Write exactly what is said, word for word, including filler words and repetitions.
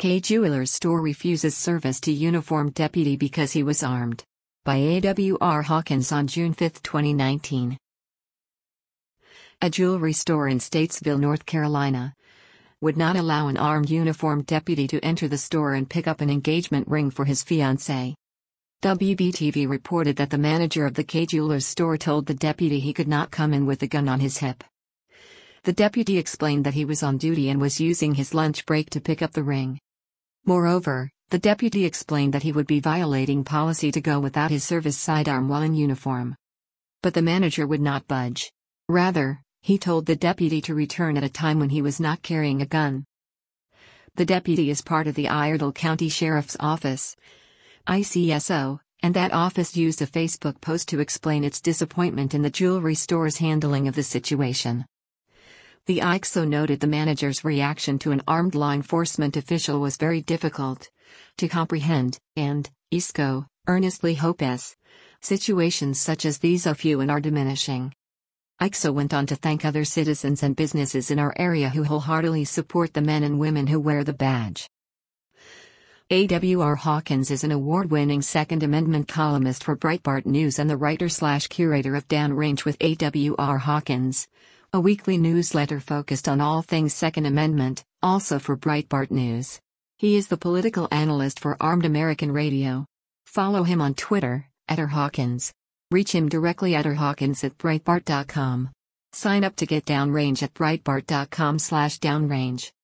Kay Jewelers store refuses service to uniformed deputy because he was armed. By A W R Hawkins on June fifth, twenty nineteen. A jewelry store in Statesville, North Carolina, would not allow an armed uniformed deputy to enter the store and pick up an engagement ring for his fiancée. W B T V reported that the manager of the Kay Jewelers store told the deputy he could not come in with a gun on his hip. The deputy explained that he was on duty and was using his lunch break to pick up the ring. Moreover, the deputy explained that he would be violating policy to go without his service sidearm while in uniform. But the manager would not budge. Rather, he told the deputy to return at a time when he was not carrying a gun. The deputy is part of the Iredell County Sheriff's Office, I C S O, and that office used a Facebook post to explain its disappointment in the jewelry store's handling of the situation. The I C S O noted the manager's reaction to an armed law enforcement official was very difficult to comprehend, and, I C S O, earnestly hopes, situations such as these are few and are diminishing. I C S O went on to thank other citizens and businesses in our area who wholeheartedly support the men and women who wear the badge. A W R Hawkins is an award-winning Second Amendment columnist for Breitbart News and the writer-slash-curator of Downrange with A W R Hawkins, a weekly newsletter focused on all things Second Amendment, also for Breitbart News. He is the political analyst for Armed American Radio. Follow him on Twitter, at R Hawkins. Reach him directly at r hawkins at breitbart dot com. Sign up to get Downrange at breitbart dot com slash downrange.